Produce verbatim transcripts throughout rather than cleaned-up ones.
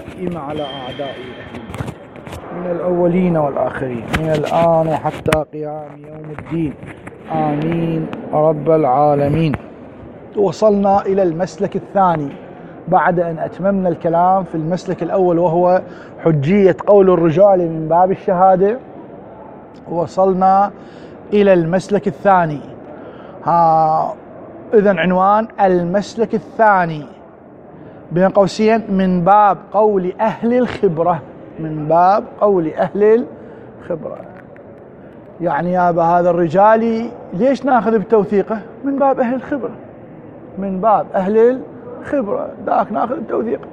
الدائم على أعداء أهل البيت من الأولين والآخرين من الآن وحتى قيام يوم الدين، آمين رب العالمين. وصلنا إلى المسلك الثاني بعد أن أتممنا الكلام في المسلك الأول وهو حجية قول الرجال من باب الشهادة. وصلنا إلى المسلك الثاني، ها إذن عنوان المسلك الثاني بين قوسين من باب قول أهل الخبرة، من باب قول أهل الخبرة. يعني يا هذا الرجال ليش ناخذ بتوثيقه؟ من باب أهل الخبرة، من باب أهل الخبرة ذاك ناخذ بتوثيقه.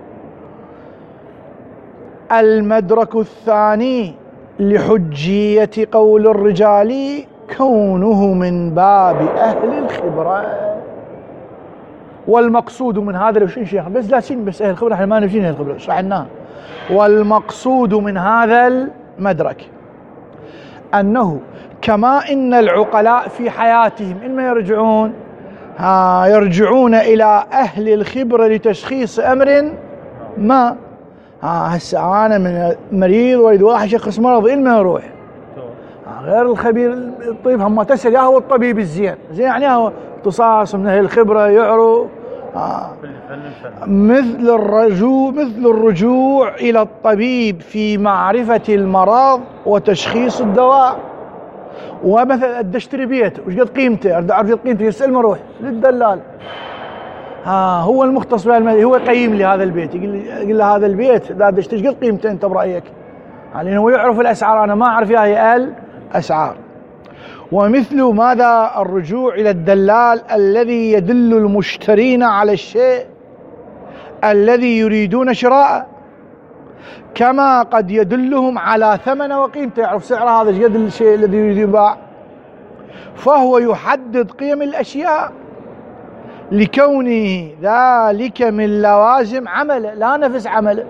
المدرك الثاني لحجية قول الرجال كونه من باب أهل الخبرة. والمقصود من هذا لو شيخ بس لا شين بس أهل الخبرة، احنا ما نفين أهل الخبرة شرحناها. والمقصود من هذا المدرك أنه كما إن العقلاء في حياتهم إنما يرجعون ها يرجعون إلى أهل الخبرة لتشخيص أمر ما. ها هسه أنا من مريض ويريد واحد يشخص مرض إلما يروح غير الخبير الطبيب، هم تسأل يا هو الطبيب الزين زين يعني هو اختصاص من أهل الخبرة يعرف. آه. مثل الرجوع مثل الرجوع إلى الطبيب في معرفة المرض وتشخيص الدواء. ومثلا أدي أشتري بيت وش قد قيمته، أريد أعرف قيمته يسأل مروح للدلال ها هو المختص بهالمدينة، هو يقيم لي هذا البيت، يقول لي يقول له هذا البيت لا أدي أشتري قد قيمته أنت برأيك، لأنه يعني هو يعرف الأسعار أنا ما أعرف ياهي الأسعار. ومثل ماذا الرجوع إلى الدلال الذي يدل المشترين على الشيء الذي يريدون شراءه، كما قد يدلهم على ثمنه وقيمته، يعرف سعر هذا قد الشيء الذي يريد يباع، فهو يحدد قيم الأشياء لكونه ذلك من لوازم عمله لا نفس عمله،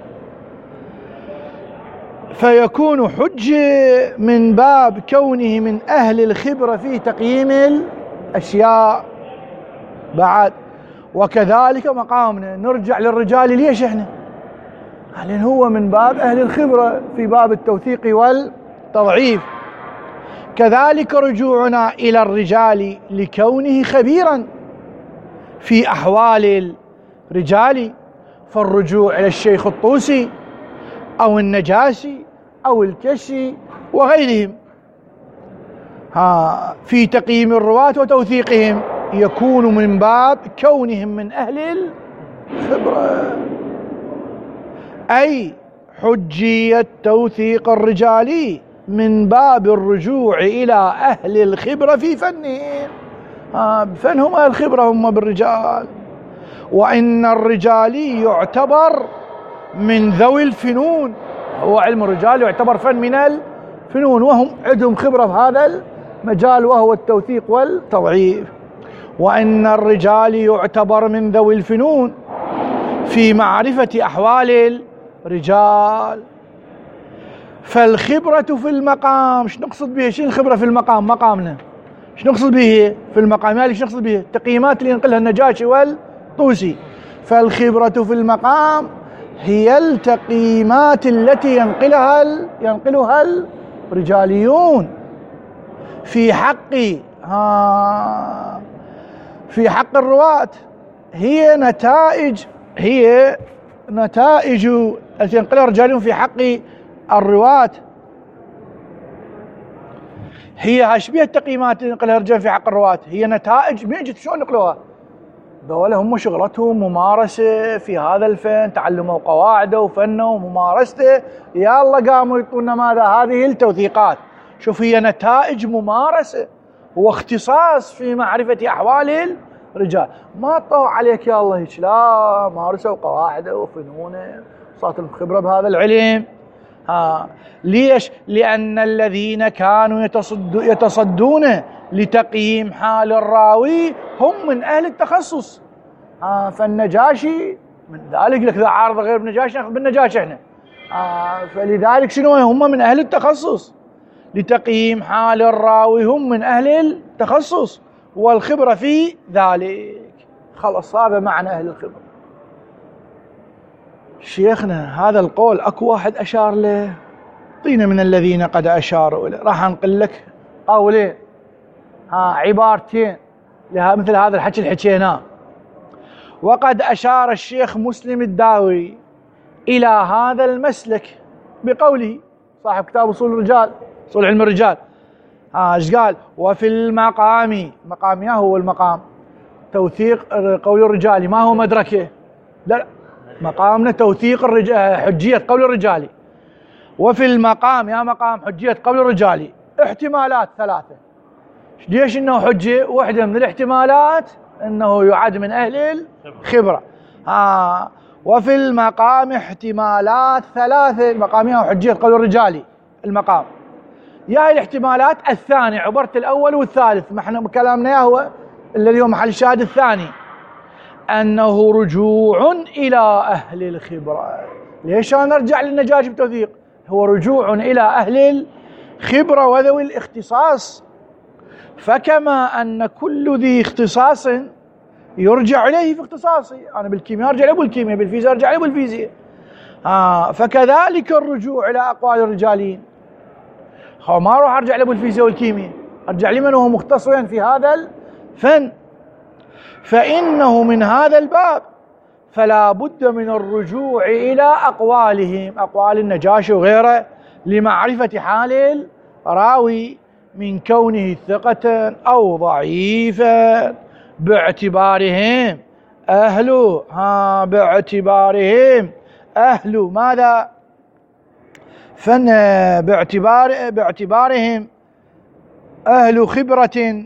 فيكون حجة من باب كونه من أهل الخبرة في تقييم الأشياء بعد. وكذلك مقامنا نرجع للرجال ليش احنا؟ لأن هو من باب أهل الخبرة في باب التوثيق والتضعيف. كذلك رجوعنا إلى الرجال لكونه خبيرا في أحوال الرجال، فالرجوع إلى الشيخ الطوسي أو النجاشي أو الكشي وغيرهم ها في تقييم الرواة وتوثيقهم يكون من باب كونهم من أهل الخبرة، أي حجية توثيق الرجال من باب الرجوع إلى أهل الخبرة في فنهم. ها فنهم أهل الخبرة هم بالرجال. وإن الرجال يعتبر من ذوي الفنون، هو علم الرجال يعتبر فن من الفنون وهم عندهم خبرة في هذا المجال وهو التوثيق والتضعيف. وإن الرجال يعتبر من ذوي الفنون في معرفة أحوال الرجال. فالخبرة في المقام شو نقصد به؟ شنو الخبرة في المقام؟ مقامنا شو نقصد به في المقام؟ يعني شو نقصد به؟ التقييمات اللي ينقلها النجاشي والطوسي. فالخبرة في المقام هي التقييمات التي ينقلها ينقلها الرجاليون في حق ها في حق الرواة. هي نتائج هي نتائج التي ينقلها الرجاليون في حق الرواة، هي هاشبيه التقييمات اللي ينقلها الرجال في حق الرواة هي نتائج من جد شلون نقلوها؟ ذولا هم شغلتهم ممارسة في هذا الفن، تعلموا قواعده وفنه وممارسته، يلا قاموا يعطونا ماذا؟ هذه التوثيقات. شوف هي نتائج ممارسة واختصاص في معرفة أحوال الرجال، ما طوع عليك يا الله هيك، لا مارسوا قواعده وفنونه صارت لهم خبرة بهذا العلم. ها ليش؟ لأن الذين كانوا يتصد يتصدون لتقييم حال الراوي هم من أهل التخصص. آه فالنجاشي من ذلك لك إذا عارض غير بالنجاشي ناخذ بالنجاشي احنا. آه فلذلك شنو هم من أهل التخصص لتقييم حال الراوي، هم من أهل التخصص والخبرة في ذلك. خلص هذا معنى أهل الخبرة. شيخنا هذا القول اكو واحد اشار له، اعطينا من الذين قد اشاروا له، راح انقل لك قولين ها عبارتين لها مثل هذا الحكي اللي حكيناه. وقد اشار الشيخ مسلم الداوري الى هذا المسلك بقوله، صاحب كتاب اصول الرجال، اصول علم الرجال، ها ايش قال؟ وفي المقام، مقام يا هو المقام توثيق قول الرجال، ما هو مدركه، لا مقامنا توثيق الرجال، حجية قول الرجال. وفي المقام يا مقام حجية قول الرجال احتمالات ثلاثة. ليش انه حجة؟ واحدة من الاحتمالات انه يعد من اهل الخبرة. ها وفي المقام احتمالات ثلاثة، المقام يا حجية قول الرجال المقام. يا الاحتمالات الثانية، عبرت الاول والثالث، ما احنا كلامنا يا هو الذي هو محل شاهد الثاني، أنه رجوع إلى أهل الخبرة. ليش أنا نرجع للنجاشي بتوثيق؟ هو رجوع إلى أهل الخبرة وذوي الاختصاص. فكما أن كل ذي اختصاص يرجع إليه في اختصاصه، أنا بالكيمياء أرجع له بالكيمياء، بالفيزياء أرجع له بالفيزياء، آه فكذلك الرجوع إلى أقوال الرجالين. هو ما أروح أرجع له بالفيزياء والكيمياء، أرجع لمن هو مختص في هذا الفن. فإنه من هذا الباب فلا بد من الرجوع إلى أقوالهم، أقوال النجاشي وغيره، لمعرفة حال الراوي من كونه ثقة أو ضعيفا، باعتبارهم أهل ها باعتبارهم أهل ماذا؟ فن باعتبار باعتبارهم أهل خبرة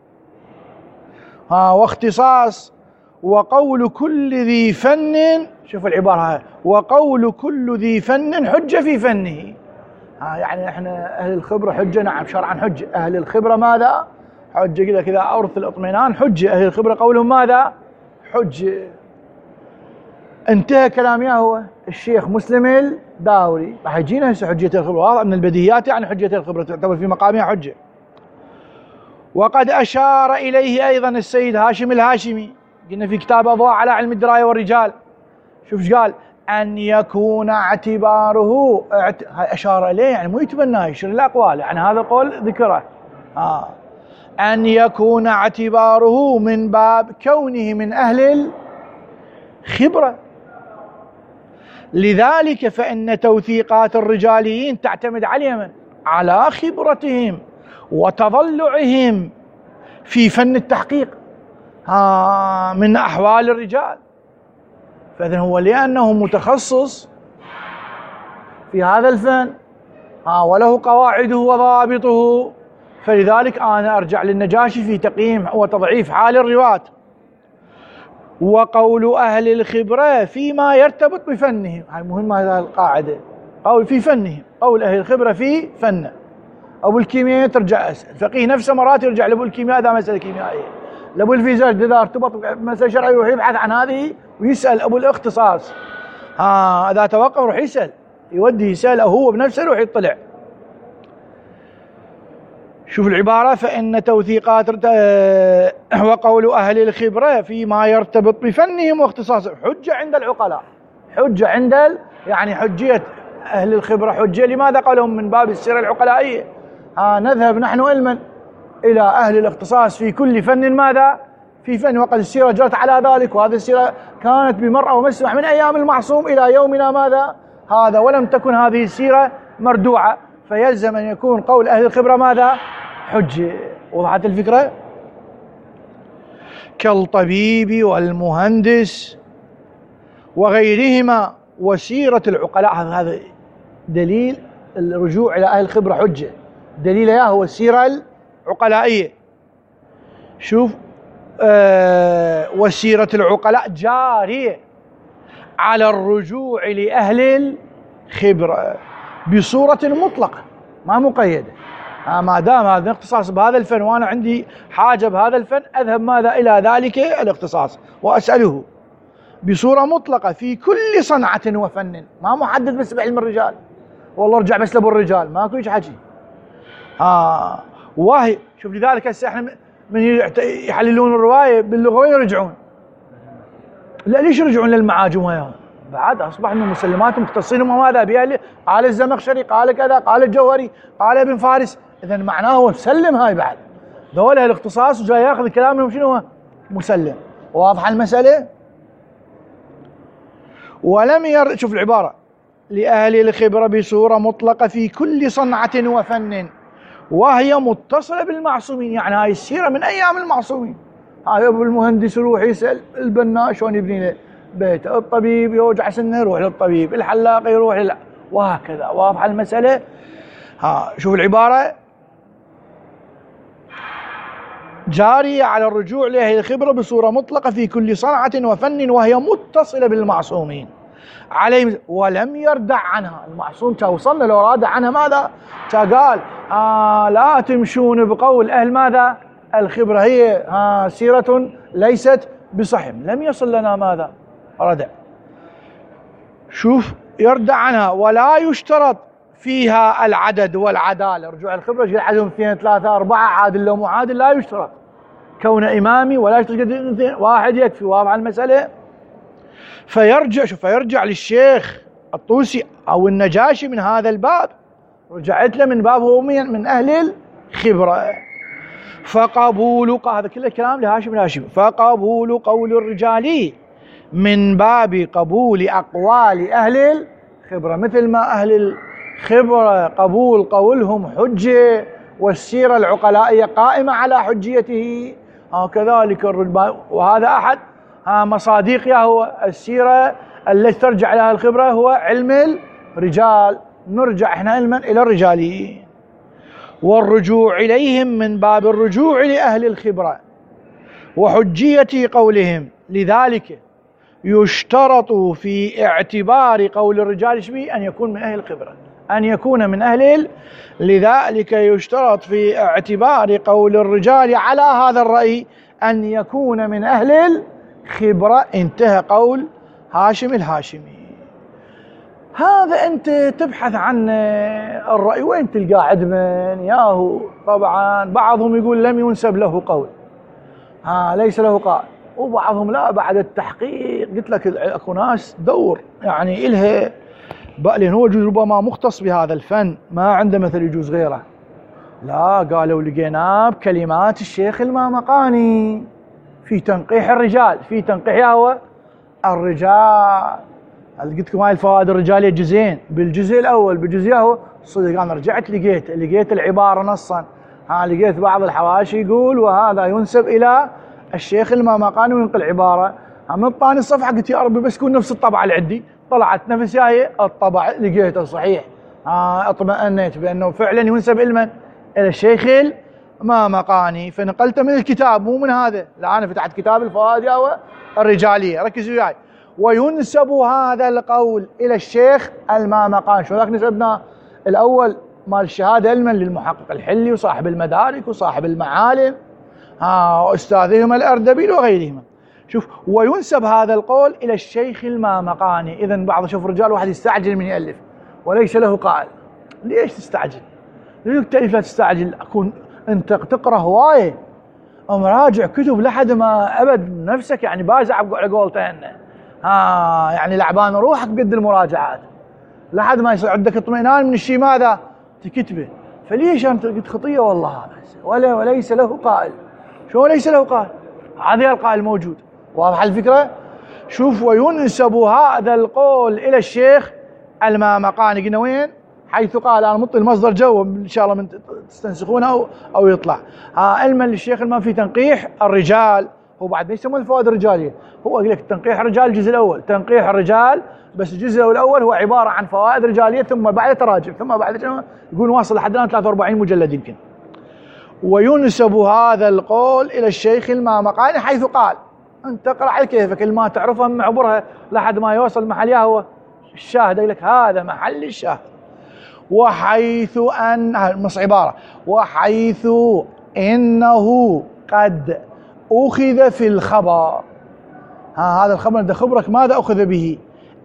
ها واختصاص. وقول كل ذي فن، شوف العبارة هاي، وقول كل ذي فن حجة في فنه. ها يعني احنا أهل الخبرة حجة، نعم شرعا حجة. أهل الخبرة ماذا؟ حجة كذا كذا أورث الاطمئنان حجة. أهل الخبرة قولهم ماذا؟ حجة. انتهى كلام يا هو الشيخ مسلم الداوري. راح يجينا هسه حجية الخبرة، واضح من البديهيات يعني حجية الخبرة تعتبر في مقامها حجة. وقد أشار إليه أيضا السيد هاشم الهاشمي، قلنا في كتاب أضواء على علم الدراية والرجال، شوف ايش قال؟ أن يكون اعتباره اعت... هاي أشار إليه يعني مو يتبناه، يشير الأقوال، يعني هذا قول ذكره. آه. أن يكون اعتباره من باب كونه من أهل الخبرة. لذلك فإن توثيقات الرجاليين تعتمد على من؟ على خبرتهم وتضلعهم في فن التحقيق ها من أحوال الرجال. فإذن هو لأنه متخصص في هذا الفن ها وله قواعده وضابطه، فلذلك أنا أرجع للنجاشي في تقييم وتضعيف حال الرواة. وقول أهل الخبرة فيما يرتبط بفنهم، هاي مهمة هذه القاعدة، قول في فنهم، قول أهل الخبرة في فنه. أبو الكيمياء ترجع الفقيه نفسه مرات يرجع لأبو الكيمياء إذا مسألة كيميائية، لأبو الفيزياء إذا ارتبط بمسألة شرعية يروح يبحث عن هذه ويسأل أبو الاختصاص. ها إذا توقف يروح يسأل، يودي يسأل أو هو بنفسه يروح يطلع. شوف العبارة، فإن توثيقات وقول أهل الخبرة فيما يرتبط بفنهم واختصاصهم حجة عند العقلاء، حجة عند ال... يعني حجية أهل الخبرة حجة. لماذا قالهم؟ من باب السيرة العقلائية. ها نذهب نحن علما إلى أهل الاختصاص في كل فن ماذا؟ في فن، وقد السيرة جرت على ذلك، وهذه السيرة كانت بمرأة ومسمح من أيام المعصوم إلى يومنا ماذا؟ هذا، ولم تكن هذه السيرة مردوعة، فيلزم أن يكون قول أهل الخبرة ماذا؟ حجة. وضحت الفكرة؟ كالطبيب والمهندس وغيرهما وسيرة العقلاء. هذا دليل الرجوع إلى أهل الخبرة حجة، دليل يا هو السيرة العقلائية. شوف آه وسيرة العقلاء جارية على الرجوع لأهل الخبرة بصورة مطلقة ما مقيدة. آه ما دام هذا الاختصاص بهذا الفن وأنا عندي حاجة بهذا الفن أذهب ماذا؟ إلى ذلك الاختصاص وأسأله بصورة مطلقة في كل صنعة وفن، ما محدد بس بعلم الرجال، والله ارجع بس لابو الرجال، ماكو هيك حكي. آه وهي شوف، لذلك هسه احنا من يحللون الرواية باللغة وين يرجعون؟ لا ليش يرجعون للمعاجم وياهم؟ بعد أصبح من المسلمات مختصين وماذا بها، قال الزمخشري، قال كذا، قال الجوهري، قال ابن فارس، إذا معناه هو مسلم هاي بعد ذولا الاختصاص وجاي ياخذ كلامهم شنو هو مسلم. واضحة المسألة؟ ولم ير شوف العبارة لأهل الخبرة بصورة مطلقة في كل صنعة وفن وهي متصلة بالمعصومين، يعني هاي السيرة من أيام المعصومين. هاي أبو المهندس يروح يسأل البناء شلون يبني له بيت، الطبيب يوجع سنه يروح للطبيب، الحلاق يروح لل... وهكذا. واضحة المسألة؟ ها شوف العبارة جارية على الرجوع لأهل الخبرة بصورة مطلقة في كل صنعة وفن وهي متصلة بالمعصومين عليهم ولم يردع عنها. المعصوم وصلنا لو رادع عنها ماذا؟ قال آه لا تمشون بقول أهل ماذا؟ الخبرة، هي آه سيرة ليست بصحم. لم يصل لنا ماذا؟ ردع. شوف يردع عنها ولا يشترط فيها العدد والعدالة. رجوع الخبرة جي عددهم اثنين ثلاثة أربعة عادل لو معادل لا يشترط كون إمامي ولا يشترط اثنين، واحد يكفي. واضح المسألة؟ فيرجع شوف فيرجع للشيخ الطوسي أو النجاشي من هذا الباب، رجعت له من باب هو من أهل الخبرة. فقبول هذا كله كلام لهاشم الهاشمي. فقبول قول الرجال من باب قبول أقوال أهل الخبرة، مثل ما أهل الخبرة قبول قولهم حجة والسيرة العقلائية قائمة على حجيته، كذلك الرجال. وهذا أحد مصادقها هو السيرة التي ترجع لها الخبرة هو علم الرجال. نرجع احنا علما إلى الرجال. والرجوع إليهم من باب الرجوع لأهل الخبرة وحجية قولهم. لذلك يشترط في اعتبار قول الرجال شبيه أن يكون من أهل الخبرة، أن يكون من أهل. لذلك يشترط في اعتبار قول الرجال على هذا الرأي أن يكون من أهل الخبرة. انتهى قول هاشم الهاشمي. هذا أنت تبحث عن الرأي وين تلقى عدما ياهو. طبعا بعضهم يقول لم ينسب له قول، ها ليس له قائل، وبعضهم لا بعد التحقيق. قلت لك اكو ناس دور يعني إلها لأن هو ربما مختص بهذا الفن ما عنده مثل يجوز غيره. لا قالوا لقيناه بكلمات الشيخ المامقاني في تنقيح الرجال، في تنقيح هو الرجال. قلت لكم هاي الفوائد الرجالية جزئين، بالجزء الأول بالجزء هو صدق أنا رجعت لقيت لقيت العبارة نصا، ها لقيت بعض الحواشي يقول وهذا ينسب إلى الشيخ المامقاني وينقل عبارة. من الثاني الصفحة قلت يا ربي بس يكون نفس الطبعة اللي عندي، طلعت نفس هاي الطبع لقيته صحيح. ها اطمأنيت بأنه فعلا ينسب إلى إلى الشيخ المامقاني، فنقلته من الكتاب مو من هذا. لا أنا فتحت كتاب الفوائد الرجالية، ركزوا وياي. وينسب هذا القول إلى الشيخ المامقاني. شو ذاك نسبنا؟ الأول مال الشهادة علما للمحقق الحلي وصاحب المدارك وصاحب المعالم، ها أستاذهم الأردبيل وغيرهم. شوف وينسب هذا القول إلى الشيخ المامقاني. إذن بعض شوف رجال واحد يستعجل من يألف وليس له قائل. ليش تستعجل؟ ليش تألف لا تستعجل؟ أكون أنت تقرأ هواية ومراجع كتب لحد ما أبد نفسك يعني بازع على قولتين، ها يعني لعبان روحك بقد المراجعات لحد ما يصير عندك اطمئنان من الشيء ماذا تكتبه. فليش انت قلت خطيه والله هذا ولا وليس له قائل. شو ليس له قائل؟ هذا القائل موجود. واضح الفكره؟ شوف وينسب هذا القول الى الشيخ المامقاني. قلنا وين؟ حيث قال انا مطي المصدر جو ان شاء الله من تستنسخونه او او يطلع. ها علما للشيخ ما في تنقيح الرجال. هو بعد ما يسمونه الفوائد الرجاليه، هو يقول لك تنقيح الرجال الجزء الاول، تنقيح الرجال بس الجزء الاول هو عباره عن فوائد رجاليه ثم بعد تراجم ثم بعد يقول واصل لحد الان ثلاثة وأربعين مجلد يمكن. وينسب هذا القول الى الشيخ المامقاني حيث قال. انت اقرا على كيفك اللي ما تعرفها معبرها لحد ما يوصل محل هو الشاهد. يقول لك هذا محل الشاهد. وحيث ان نص عباره وحيث انه قد أخذ في الخبر. ها هذا الخبر ده خبرك ماذا أخذ به؟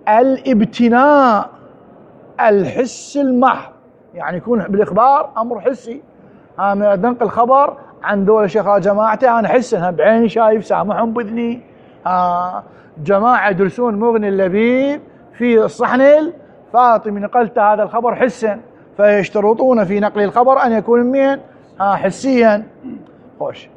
الابتناء الحس المحض، يعني يكون بالإخبار أمر حسي. ها من ننقل خبر عن دول شيخ جماعته أنا حسها بعيني شايف سامعهم بإذني. ها جماعة يدرسون مغني اللبيب في الصحن الفاطمي نقلت هذا الخبر حسا، فيشترطون في نقل الخبر أن يكون من آه حسيا. خوش.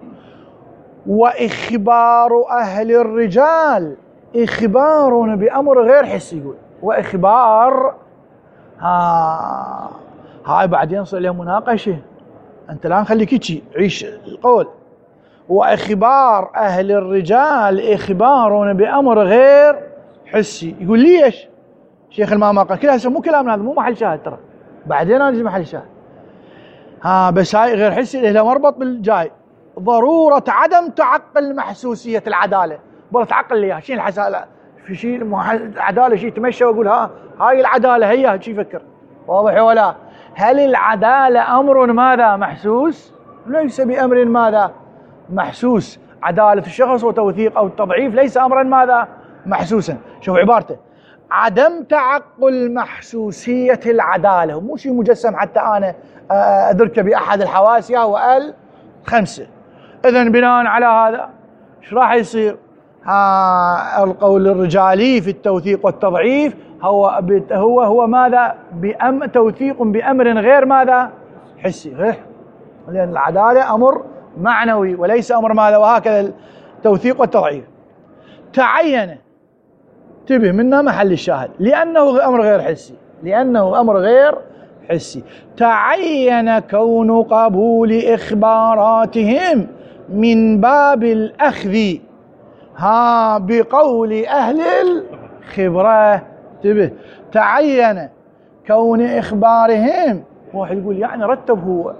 وإخبار أهل الرجال إخبار بأمر غير حسي. يقول وإخبار ها هاي بعد ينصل إلى مناقشة، أنت الآن خليك يجي عيش القول. وإخبار أهل الرجال إخبار بأمر غير حسي. يقول ليش شيخ المامقة كلها مو كلامنا هذا، مو محل شاهد ترى، بعدين أنا محل شاهد. ها بس هاي غير حسي له مربط بالجاي. ضرورة عدم تعقل محسوسية العدالة. بقول تعقل لي شيء الحسالة في شيء العدالة شيء تمشى وأقول ها هاي العدالة هي شيء يفكر. واضح ولا؟ هل العدالة أمر ماذا محسوس؟ ليس بأمر ماذا محسوس. عدالة الشخص وتوثيق أو التضعيف ليس أمرا ماذا محسوسا. شوف عبارته عدم تعقل محسوسية العدالة، مو شيء مجسم حتى أنا أدرك بأحد الحواس وهو الخمسة. إذن بناء على هذا ايش راح يصير؟ ها القول الرجالي في التوثيق والتضعيف هو هو هو ماذا؟ بأم توثيق بأمر غير ماذا؟ حسي. غير، لأن العدالة أمر معنوي وليس أمر ماذا؟ وهكذا التوثيق والتضعيف. تعين، انتبه منا محل الشاهد، لأنه أمر غير حسي، لأنه أمر غير حسي. تعين كون قبول إخباراتهم من باب الأخذ ها بقول أهل الخبرة. انتبه، تعين كون إخبارهم. واحد يقول يعني رتب، هو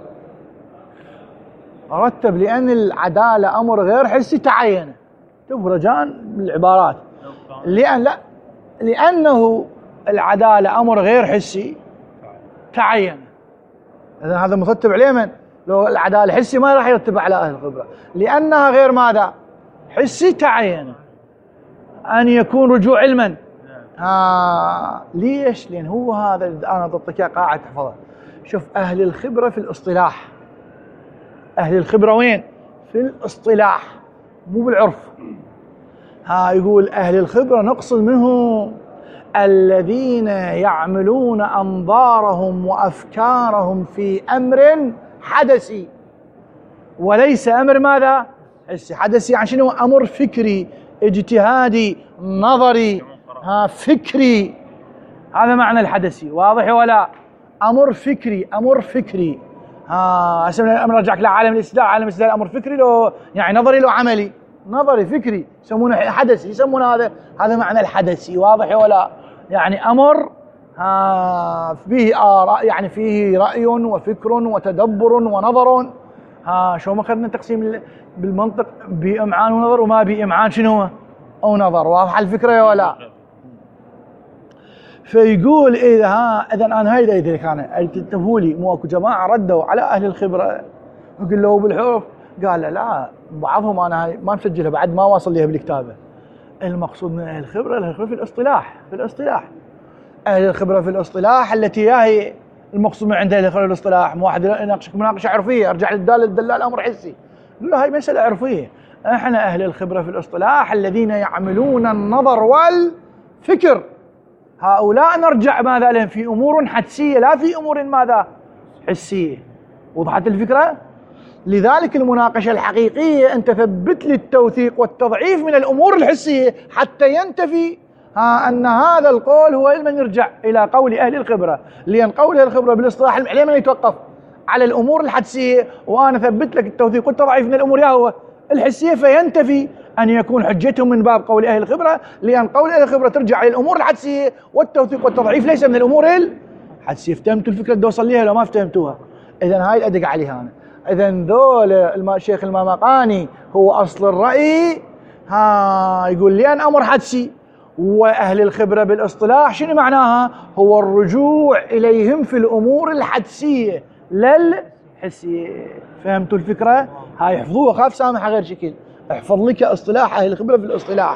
رتب لأن العدالة أمر غير حسي تعين. شوف رجاء بالعبارات، لأن لا لأنه العدالة أمر غير حسي تعين. إذن هذا مرتب عليه من؟ لو العدالة حسي ما راح يرتب على أهل الخبرة، لأنها غير ماذا؟ حسي تعين أن يكون رجوع علما. آه ليش؟ لأن هو هذا أنا ضدك قاعد تحفظه. شوف أهل الخبرة في الاصطلاح، أهل الخبرة وين؟ في الاصطلاح مو بالعرف. ها يقول أهل الخبرة نقصد منهم الذين يعملون أنظارهم وأفكارهم في أمر حدثي وليس أمر ماذا؟ حسي. حدثي عن شنو؟ أمر فكري اجتهادي نظري ها فكري، هذا معنى الحدثي. واضح ولا؟ أمر فكري، أمر فكري. ها اسمنا أمر رجعك لعالم الاستدلال، عالم الاستدلال أمر فكري لو يعني نظري لو عملي، نظري فكري يسمونه حدثي، يسمونه هذا هذا معنى الحدثي. واضح ولا؟ يعني أمر ها فيه آراء، يعني فيه رأي وفكر وتدبر ونظر. ها شو ما أخذنا تقسيم بالمنطق بإمعان ونظر وما بإمعان شنو أو نظر. واضح الفكرة ولا؟ فيقول إذا ها إذا أنا هيدا إذا كان انتبهوا لي، مو أكو جماعة ردوا على أهل الخبرة يقول له بالحروف، قال لا, لا بعضهم أنا هاي ما مسجلها بعد ما واصل ليها بالكتابة. المقصود من أهل الخبرة أهل الخبرة في الاصطلاح، في الاصطلاح أهل الخبرة في الاصطلاح التي هي المقصود من عند أهل الخبرة في الاصطلاح. مو واحد يناقشك مناقشة عرفية أرجع للدال الدلال أمر حسي، لا هي مسألة عرفية. احنا أهل الخبرة في الاصطلاح الذين يعملون النظر والفكر، هؤلاء نرجع ماذا لهم في أمور حدسية لا في أمور ماذا حسية. وضحت الفكرة؟ لذلك المناقشة الحقيقية أن تثبت لي التوثيق والتضعيف من الأمور الحسية حتى ينتفي ها أن هذا القول هو علما يرجع إلى قول أهل الخبرة، لأن قول أهل الخبرة بالاصطلاح علما يتوقف على الأمور الحدسية، وأنا ثبت لك التوثيق والتضعيف من الأمور هو الحسية، فينتفي أن يكون حجتهم من باب قول أهل الخبرة، لأن قول أهل الخبرة ترجع للأمور الحدسية والتوثيق والتضعيف ليس من الأمور الحدسية. افتهمتوا الفكرة اللي وصل ليها لو ما افتهمتوها؟ إذن هاي أدق عليها أنا. إذن ذول الشيخ المامقاني هو أصل الرأي ها يقول لأن أمر حدسي، وأهل الخبرة بالاصطلاح شنو معناها؟ هو الرجوع إليهم في الأمور الحدسية لا الحسية. فهمتوا الفكرة؟ هاي احفظوها، خاف سامحة غير شكل، احفظ لك اصطلاح أهل الخبرة في الاصطلاح.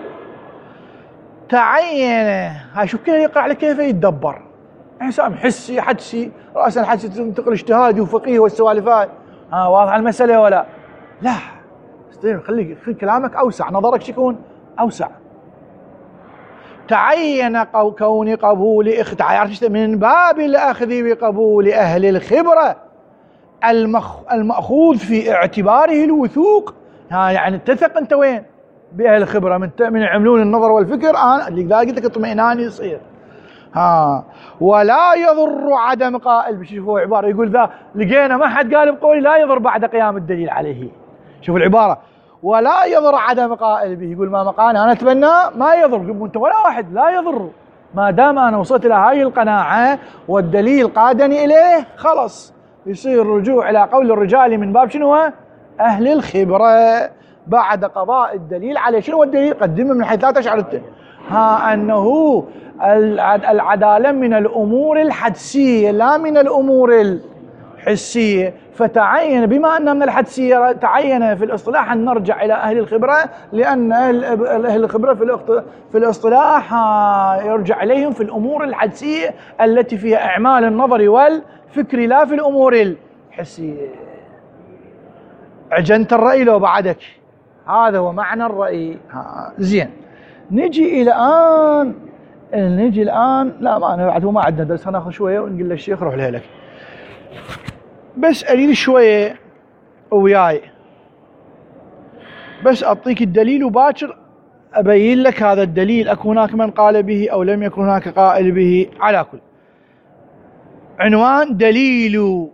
تعين، هاي شوف كيف يقرأ لك كيف يتدبر. حسام حسي حدسي رأسا حدسي تنتقل اجتهادي وفقيه والسوالفات. ها واضحة المسألة ولا؟ لا استنى خليك خلي كلامك أوسع، نظرك شكون أوسع. تعين كون قبول من باب الأخذ بقبول أهل الخبرة المأخوذ في اعتباره الوثوق. ها يعني تثق أنت وين؟ بأهل الخبرة من من يعملون النظر والفكر. أنا اللي قلت لك اطمئنان يصير. ها ولا يضر عدم قائل. شوفوا عبارة يقول ذا لقينا ما حد قال بقولي لا يضر بعد قيام الدليل عليه. شوفوا العبارة ولا يضر عدم قائل به. يقول ما مقالنا أنا أتبنى ما يضر. أنت ولا واحد لا يضر ما دام أنا وصلت إلى هاي القناعة والدليل قادني إليه خلص يصير الرجوع إلى قول الرجال من باب شنو؟ أهل الخبرة بعد قضاء الدليل عليه. شنو الدليل؟ قدمه من حيث لا تشعر ها أنه العدالة من الأمور الحدسية لا من الأمور الحسية. فتعين بما أن من الحدسية تعين في الاصطلاح أن نرجع إلى أهل الخبرة لأن أهل الخبرة في الاصطلاح يرجع إليهم في الأمور الحدسية التي فيها إعمال النظر والفكر لا في الأمور الحسية. عجنت الرأي لو بعدك هذا هو معنى الرأي. زين نجي إلى الآن نجي الآن لا ما أنا بعد ما عندنا درس ناخذ شوية ونقول للشيخ روح لهلك بس قليل شوية وياي بس أعطيك الدليل وباكر أبين لك هذا الدليل أكو هناك من قال به أو لم يكن هناك قائل به. على كل عنوان دليل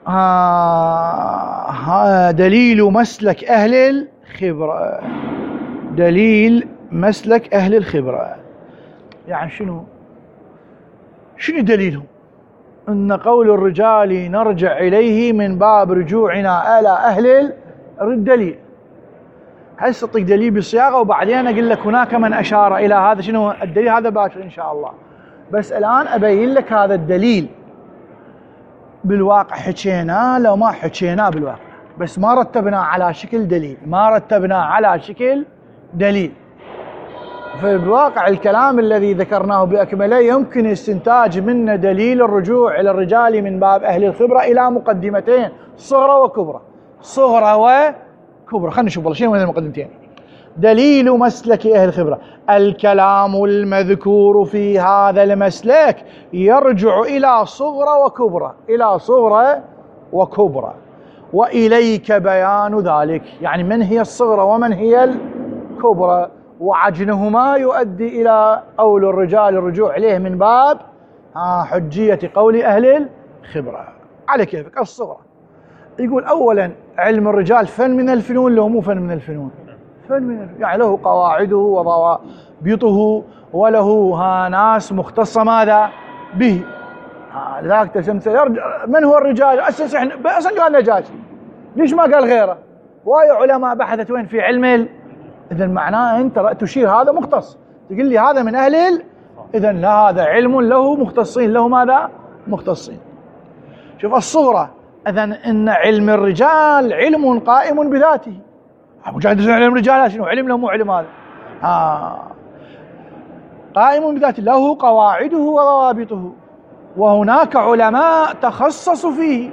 ها ها دليل مسلك أهل الخبرة. دليل مسلك أهل الخبرة يعني شنو؟ شنو دليلهم؟ أن قول الرجال نرجع إليه من باب رجوعنا إلى أهل الدليل. هسه أعطيك دليل بالصياغة وبعدين أقول لك هناك من أشار إلى هذا. شنو الدليل؟ هذا باكر إن شاء الله. بس الآن أبين لك هذا الدليل بالواقع حكينا لو ما حكينا بالواقع بس ما رتبنا على شكل دليل ما رتبنا على شكل دليل. فبواقع الكلام الذي ذكرناه بأكمله يمكن استنتاج منه دليل الرجوع إلى الرجال من باب أهل الخبرة إلى مقدمتين صغرى وكبرى. صغرى وكبرى خلينا نشوف والله شنو من المقدمتين. دليل مسلك أهل الخبرة الكلام المذكور في هذا المسلك يرجع إلى صغرى وكبرى إلى صغرى وكبرى وإليك بيان ذلك. يعني من هي الصغرى ومن هي الكبرى وعجنهما يؤدي إلى قول الرجال الرجوع إليه من باب حجية قول أهل الخبرة. على كيفك. الصغرى يقول أولا علم الرجال فن من الفنون لو مو فن من الفنون فن من الفنون. يعني له قواعده وضوابطه وله ها ناس مختصة ماذا به. لذلك تسمى من هو الرجال أساس احنا أصلا قال نجاشي ليش ما قال غيره. واي علماء بحثت وين في علم. إذا معناه أنت تشير هذا مختص تقول لي هذا من أهل. إذا لا هذا علم له مختصين له ماذا مختصين. شوف الصغرى إذا إن علم الرجال علم قائم بذاته. مجرد علم الرجال شنو علم له مو علم هذا آه. قائم بذاته له قواعده وضوابطه وهناك علماء تخصصوا فيه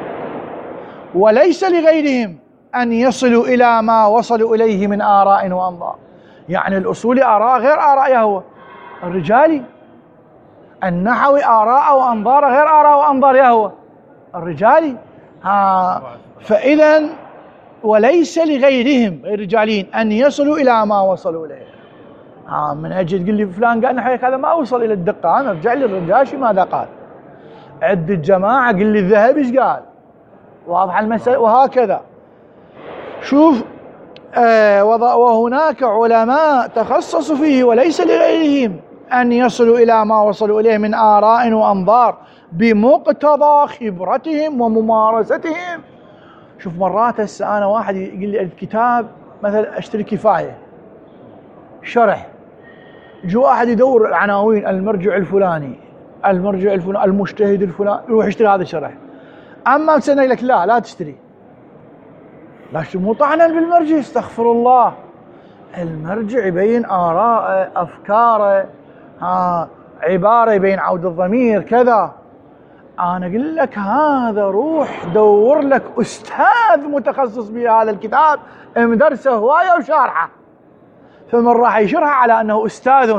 وليس لغيرهم أن يصلوا إلى ما وصلوا إليه من آراء وأنظار. يعني الأصولي آراء غير آراء يهوى الرجالي. النحوي آراء وأنظار غير آراء وأنظار يهوى الرجالي. ها فإذا وليس لغيرهم غير الرجالين أن يصلوا إلى ما وصلوا إليه. ها من أجل تقول لي فلان قال نحوي هذا ما وصل إلى الدقة. أنا أرجع لي الرجاشي ماذا قال. عد الجماعة قل لي الذهبي ايش قال. واضح المسألة. وهكذا شوف آه وهناك علماء تخصصوا فيه وليس لغيرهم أن يصلوا إلى ما وصلوا إليه من آراء وأنظار بمقتضى خبرتهم وممارستهم. شوف مرات هسه أنا واحد يقول لي الكتاب مثلا أشتري كفاية شرح جو واحد يدور العناوين المرجع الفلاني المرجع الفلاني المجتهد الفلاني يروح يشتري هذا الشرح. أما سنة لك لا لا تشتري لا مو طعنا بالمرجع استغفر الله. المرجع يبين آراء أفكاره ها عبارة يبين عود الضمير كذا. أنا أقول لك هذا روح دور لك أستاذ متخصص بهذا الكتاب مدرسه هواية وشارحه. فمن راح يشرح على أنه أستاذ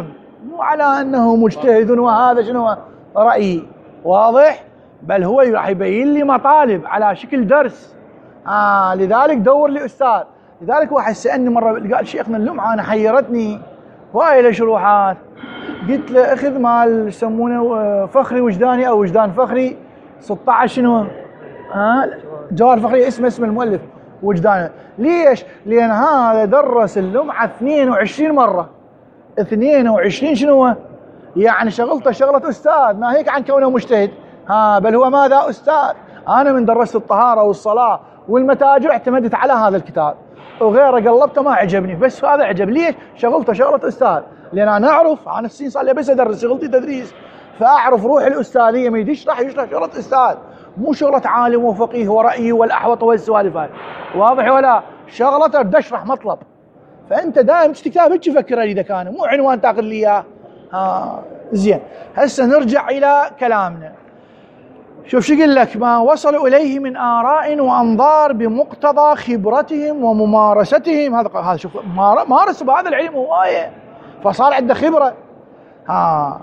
مو على أنه مجتهد وهذا شنو رأيي، واضح؟ بل هو راح يبين لي مطالب على شكل درس. آه لذلك دور لي أستاذ. لذلك واحد سألني مرة قال شيخنا اللمعة أنا حيرتني وهاي له شروحات، قلت له اخذ مال يسمونه فخري وجداني أو وجدان فخري ستة عشر شنو؟ آه جوهر فخري اسمه اسم المؤلف وجدانه. ليش؟ لأن هذا درس اللمعة اثنين وعشرين مرة. اثنين وعشرين شنو؟ يعني شغلته شغلة أستاذ، ما هيك عن كونه مجتهد. ها بل هو ماذا؟ أستاذ. أنا من درست الطهارة والصلاة والمتاجر اعتمدت على هذا الكتاب، وغيره قلبته ما عجبني، بس هذا عجب. ليش؟ شغلته شغلة أستاذ. لأن أنا أعرف أنا السين صار لي بس أدرس، شغلتي تدريس، فأعرف روح الأستاذية ما يشرح يشرح شغلة أستاذ، مو شغلة عالم وفقيه ورأيي والأحوط والسوالف هاي. واضح ولا؟ شغلته بدي أشرح مطلب. فأنت دائما تشتي كتاب هيك فكر إذا كان مو عنوان تاخذ لي إياه. ها زين، هسه نرجع إلى كلامنا. شوف شو يقول لك: ما وصلوا إليه من آراء وأنظار بمقتضى خبرتهم وممارستهم. هذا هذا شوف مارس بهذا العلم هواية، فصار عنده خبرة. ها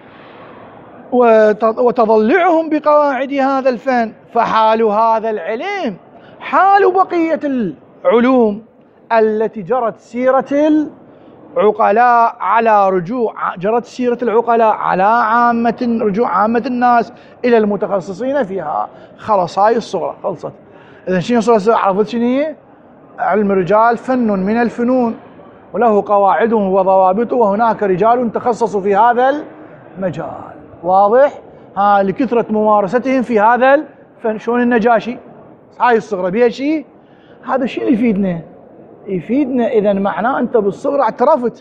وتضلعهم بقواعد هذا الفن، فحال هذا العلم حال بقية العلوم التي جرت سيرة العقلاء على رجوع جرت سيرة العقلاء على عامة رجوع عامة الناس إلى المتخصصين فيها. خلص هاي الصورة خلصت. إذا شنو صورة؟ عرفت شنو؟ علم الرجال فن من الفنون وله قواعده وضوابطه، وهناك رجال تخصصوا في هذا المجال. واضح؟ ها لكثرة ممارستهم في هذا الفن. شلون النجاشي؟ هاي الصغرى بيها شيء. هذا الشيء اللي يفيدنا يفيدنا إذا معناه أنت بالصغر اعترفت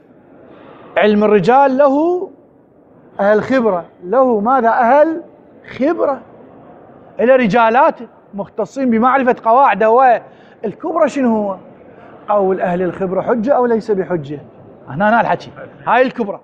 علم الرجال له أهل خبرة، له ماذا؟ أهل خبرة، إلى رجالات مختصين بمعرفة قواعده. والكبرى شنو هو؟ قول أهل الخبرة حجة أو ليس بحجة. هنا أنا الحكي هاي الكبرى.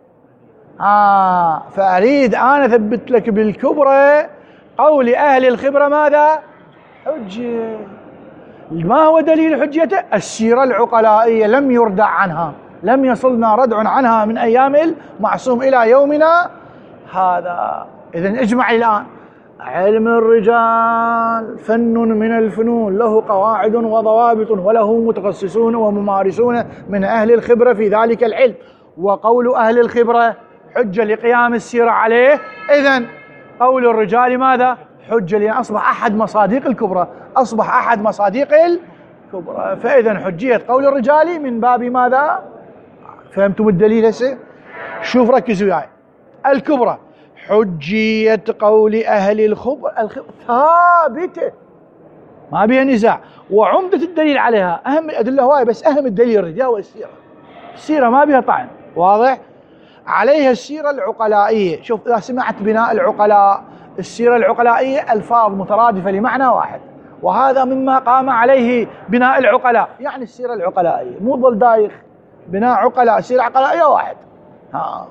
آه فأريد أنا أثبت لك بالكبرى قول أهل الخبرة ماذا؟ حجة. ما هو دليل حجيته؟ السيرة العقلائية لم يردع عنها، لم يصلنا ردع عنها من أيام المعصوم إلى يومنا هذا. إذن اجمع الآن: علم الرجال فن من الفنون له قواعد وضوابط وله متخصصون وممارسون من أهل الخبرة في ذلك العلم، وقول أهل الخبرة حجة لقيام السيرة عليه. إذن قول الرجال ماذا؟ حجة، لأن أصبح أحد مصادق الكبرى، أصبح أحد مصادق الكبرى. فإذا حجية قول الرجال من باب ماذا؟ فهمتم الدليل هسه؟ شوف ركزوا وياي. الكبرى حجية قول أهل الخبر الخبر ثابتة ما بها نزاع، وعمدة الدليل عليها أهم الأدلة هواي، بس أهم الدليل الرجال والسيرة. السيرة ما بها طعن. واضح؟ عليها السيرة العقلائية. شوف إذا سمعت بناء العقلاء، السيرة العقلائية ألفاظ مترادفة لمعنى واحد، وهذا مما قام عليه بناء العقلاء. يعني السيرة العقلائية مو ظل دايخ، بناء عقلاء سيرة عقلائية واحد. ها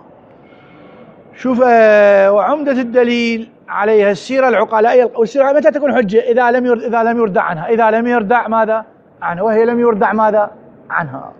شوف آه وعمدة الدليل عليها السيرة العقلائية. والسيرة متى تكون حجة؟ إذا لم يرد إذا لم يردع عنها. إذا لم يردع ماذا؟ عنها، وهي لم يردع ماذا؟ عنها.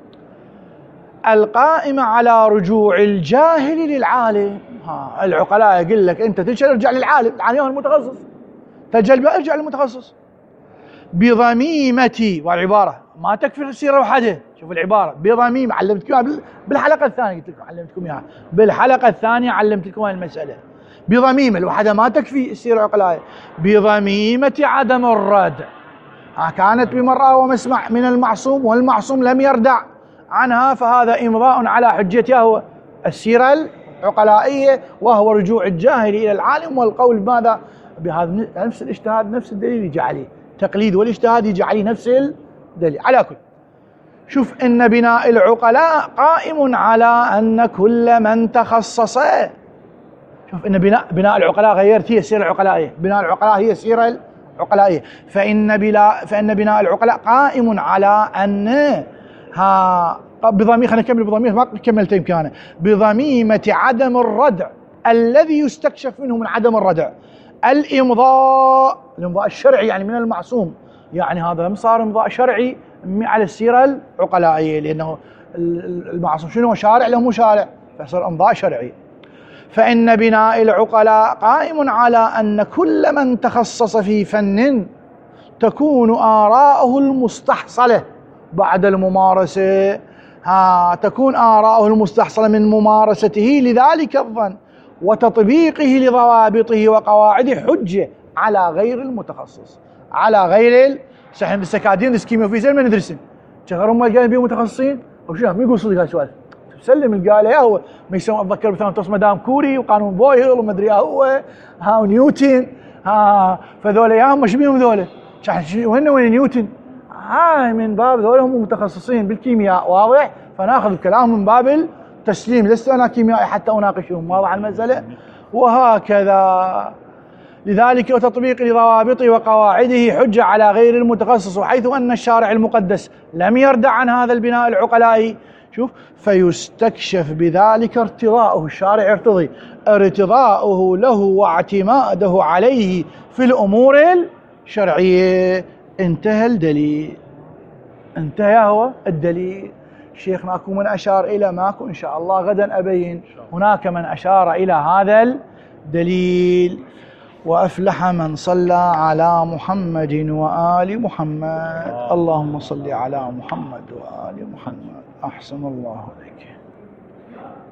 القائمة على رجوع الجاهل للعالم. ها العقلاء يقول لك أنت تجي ارجع للعالم، العالم هو المتخصص، تجل ارجع للمتخصص. بضميمة، والعبارة ما تكفي السيرة وحدها. شوف العبارة بضميمة، علمتكم بالحلقة الثانية، قلت لكم علمتكم اياها بالحلقة الثانية، علمتكم المسألة. بضميمة الوحدة ما تكفي السيرة العقلائية. بضميمة عدم الردع. ها كانت بمرأة ومسمع من المعصوم والمعصوم لم يردع عنها، فهذا إمضاء على حجتها هو السيرة العقلائية، وهو رجوع الجاهل إلى العالم والقول ماذا؟ بهذا نفس الاجتهاد، نفس الدليل يجي عليه تقليد، والاجتهاد يجي عليه نفس الدليل. على كل شوف إن بناء العقلاء قائم على أن كل من تخصص. شوف إن بناء بناء العقلاء غيرت هي السيرة العقلائية، بناء العقلاء هي السيرة العقلائية. فإن بلا فإن بناء العقلاء قائم على أن ها بضمير، خلينا نكمل بضمير ما كملت يمكن، بضميمة عدم الردع الذي يستكشف منه من عدم الردع الإمضاء، الإمضاء الشرعي يعني من المعصوم. يعني هذا صار إمضاء شرعي على السيرة العقلائية، لأنه المعصوم شنو؟ شارع له مو شارع، فيصير إمضاء شرعي. فإن بناء العقلاء قائم على أن كل من تخصص في فن تكون آراءه المستحصلة بعد الممارسة، ها تكون آراءه المستحصلة من ممارسته لذلك الظن وتطبيقه لضوابطه وقواعده حجة على غير المتخصص، على غير احنا بالسكادين الكيمياء وفيزياء ما ندرسهم، شغلهم ما قاعدين بيهم متخصصين او شنو ما يقول صدق هذا السؤال، سلم القال يا هو ما يسوون اتذكر مثلا توس مدام كوري وقانون بويل وما ادري هو ها ونيوتن ها فذول ياهم ايش بيهم ذولا؟ وين وين نيوتن؟ هاي من باب ذولا هم متخصصين بالكيمياء واضح، فناخذ الكلام من باب التسليم، لست انا كيميائي حتى اناقشهم، واضح المساله؟ وهكذا لذلك وتطبيق لضوابطه وقواعده حجة على غير المتخصص، وحيث أن الشارع المقدس لم يردع عن هذا البناء العقلائي شوف فيستكشف بذلك ارتضاؤه، الشارع يرتضي ارتضاؤه له واعتماده عليه في الأمور الشرعية. انتهى الدليل، انتهى هو الدليل. الشيخ ماكو من أشار إلى ماكو، إن شاء الله غدا أبين هناك من أشار إلى هذا الدليل. وأفلح من صلى على محمد وآل محمد. اللهم صل على محمد وآل محمد. أحسن الله عليك.